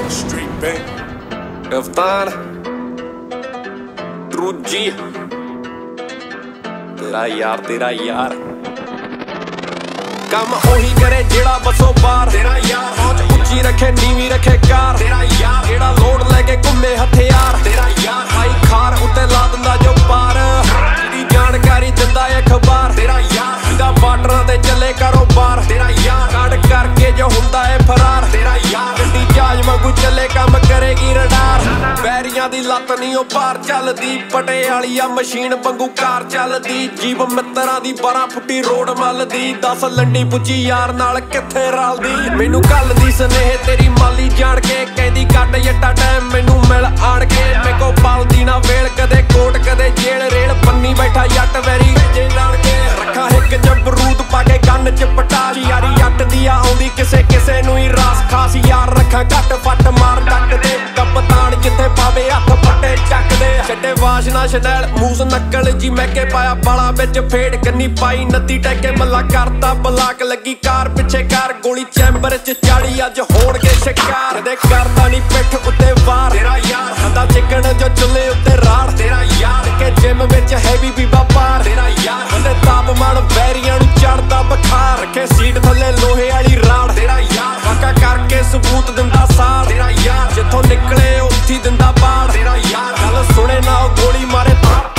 Street Bank, Kaftan, Druji, तेरा यार काम ओही करे जेड़ा बसो बार तेरा यार पहुंच उच्ची रखे नीवी रखे कार तेरा यार जेड़ा लोड लेके घुमे हथियार तेरा यार आई खार उत्ते ला दिंदा जो पार जिहदी जानकारी दिंदा अखबार तेरा यार जिहदा बार्डरां ते चले कारोबार तेरा यार कांड करके जो हुंदा है फरार तेरा यार गड्डी जहाज वांगू चले काम करेगी रडार बैरियां दी लत्त नहीं ओ पार चलदी पटे वाली आ मशीन वांगू कार चलदी जीव मित्तरां दी 12 फुੱਟੀ रोड मलदी 10 लंडी पुੱਜੀ यार नाल किथे रलदी मैनू कल दी स्नेह तेरी माली जान के कहंदी कट जट्टा टाइम मैनू मिल आण के मेरे को पालदी ना वेल कदे कोट कदे जेल रेल बन्नी बैठा जट वैरी जे लाण के रखा हिक जबरूद पाके गन च पटाश यारी जट दी आउंदी किसे किसे नू ही रास खास यार रखा घट फट मार डट दे कप्तान जिथे पावे हथ पट्टे ਚੱਕ दे छड्डे वाशना शनैल मूस नक्कल जी मैके पाया बाला विच फेड़ कन्नी पाई नदी टैके मल्ला करता बलाक लगी कार पिछे कार गोली चैंबर च चाड़ी अज होणगे शिकार कदे करदा नी पिठ उत्ते वार तेरा यार हंदा चिकन जो चुल्ले उत्ते राड़ तेरा यार के जिम विच हैवी बीबा पार तेरा यार हंदे तापमान बैरियां नू चढ़दा बखार रखे सीट थल्ले लोहे वाली राड़ तेरा यार वाका करके सबूत दिंदा सार तेरा यार जिथों निकले उत्थी दिंदा बाड़ तेरा यार गल सुने ना गोली मारे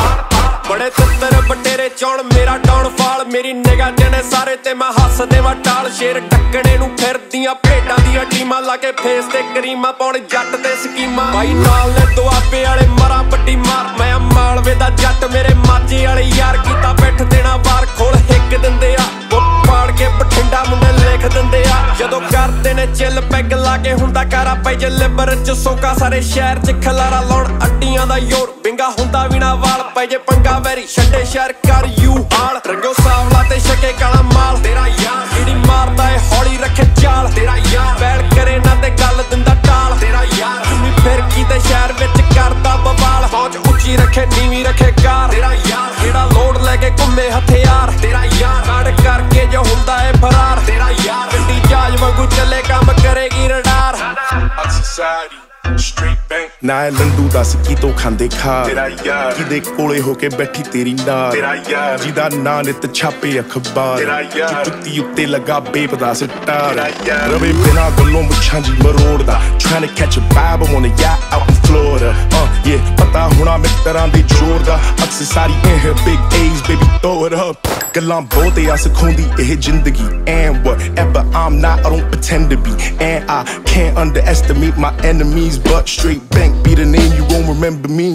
बड़े तित्तर बटेरे चौण मेरा डाउनफॉल मेरी निगाह जने सारे ते मैं हस देवा टाल शेर टक्कने नू फिरदियां भेडां दियां टीमां लाके फेस ते करीमा पाउण जट ते स्कीमां भाई नाल ने दुआबे वाले मरा बड्डी मार मैं मालवे दा जट मेरे माਝੇ वाले यार कीता पिठ देना वार खोल हिक दिंदे आ पाड़ के बठिंडा मुंडे लिख दिंदे आ जदों करदे ने चिल पैग लाके हुंदा कारा पै जे लिबर च सोका सारे शहर च खलारा लाउण अड्डियां दा योर बिंगा हुंदा भी ना वाल पै जे पंगा वैरी छड्डे शहर कर यू हाल रंगो सावला ते छके काला माल तेरा यार जेड़ी मारदा ए हौली रखे चाल तेरा यार बैल करे ना ते गल दिंदा टाल तेरा यार तुमी फिर कीते शहर विच करदा बवाल पहुंच उच्ची रखे नीवी रखे कार तेरा यार जेड़ा लोड लेके घुमे हथियार तेरा यार कांड करके जो हुंदा है फरार तेरा यार गड्डी जहाज वांगू चले काम करेगी रडार Society, Street Bank, ना लंडू दस की तो खांदे खा तेरा यार किदे कोले होके बैठी तेरी नाल तेरा यार जिदा ना नित छापे अखबार तेरा यार जुत्ती उत्ते लगा बेपता सिट्टार तेरा यार रवे बिना गल्लों मुछां जी मरोड़दा trying to catch a vibe I'm on a yacht out in Florida yeah पता होना मित्तरां दे जोर दा अक्सर सारी in here big A's baby throw it up ਗੱਲਾਂ ਬਹੁਤ ਆ ਸਿਖਾਉਂਦੀ ਇਹ ਜ਼ਿੰਦਗੀ and whatever I'm not I don't pretend to be and I can't underestimate my enemies but Street Bank be the name you won't remember me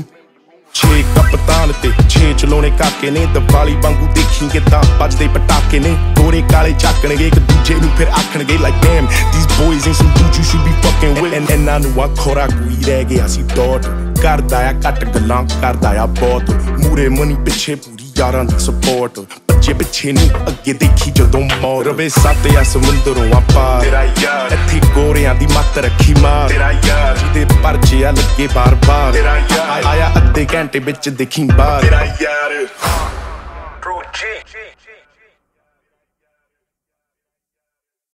ਛੇ ਕਪਤਾਨ ਤੇ ਛੇ ਚਲਾਉਣੇ ਕਾਕੇ ਨੇ ਦੀਵਾਲੀ ਵਾਂਗੂ ਦੇਖੀ ਕਿਦਾਂ ਵੱਜਦੇ ਪਟਾਕੇ ਨੇ ਗੋਰੇ ਕਾਲੇ ਝਾਕਣਗੇ ਇੱਕ ਦੂਜੇ ਨੂੰ ਫਿਰ ਆਖਣਗੇ like damn these boys ain't some dudes you should be fucking with and I knew I ਖੋਰਾ ਕੋਈ ਰਹਿ ਗਿਆ ਸੀ ਦੌੜ ਕਰਦਾ ਆ ਘੱਟ ਗੱਲਾਂ ਕਰਦਾ ਆ ਬਹੁਤ ਮੂਰੇ ਮਨੀ ਪਿੱਛੇ ਪੂਰੀ ਯਾਰਾਂ ਦੀ ਸਪੋਰਟ ਬੱਚੇ ਪਿੱਛੇ ਨਹੀਂ ਅੱਗੇ ਦੇਖੀ ਜਦੋਂ ਮੌਤ ਰਵੇ ਸੱਤ ਆ ਸਮੁੰਦਰੋਂ ਆ ਪਾਰ तेरा यार ਇੱਥੇ ਗੋਰਿਆਂ ਦੀ ਮੱਤ ਰੱਖੀ ਮਾਰ तेरा यार ਜਿਹਦੇ ਪਰਚੇ ਆ ਲੱਗੇ ਬਾਰ-ਬਾਰ तेरा यार ਆਇਆ ਅੱਧੇ ਘੰਟੇ ਵਿੱਚ ਦੇਖੀ ਬਾਹਰ तेरा यार